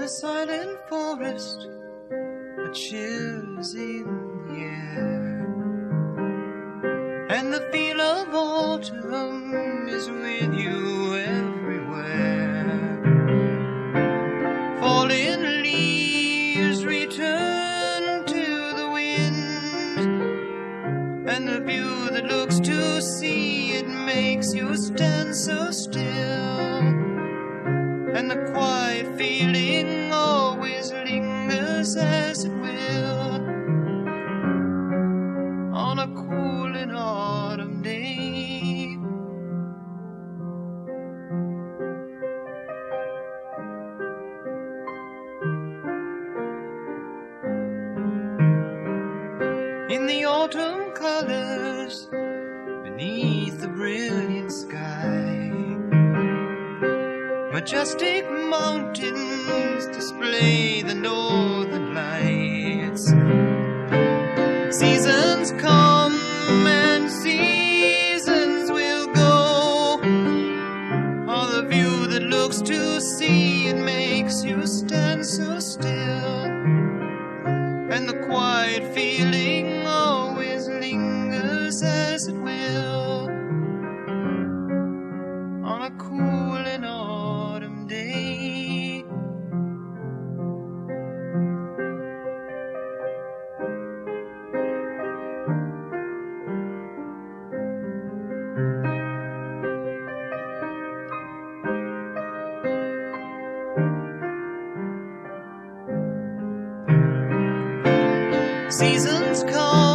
the silent forest, a chill's in the air, and the feel of autumn is with you everywhere. Falling leaves return to the wind, and the view that looks to see, it makes you stand so still, and the quiet feeling always lingers as it will on a cool and autumn day. In the autumn colors beneath the brilliant sky, majestic mountains display the northern lights. Seasons come and seasons will go, all the view that looks to see, it makes you stand so still, and the quiet feeling always lingers as it will on a cool and autumn day. Seasons come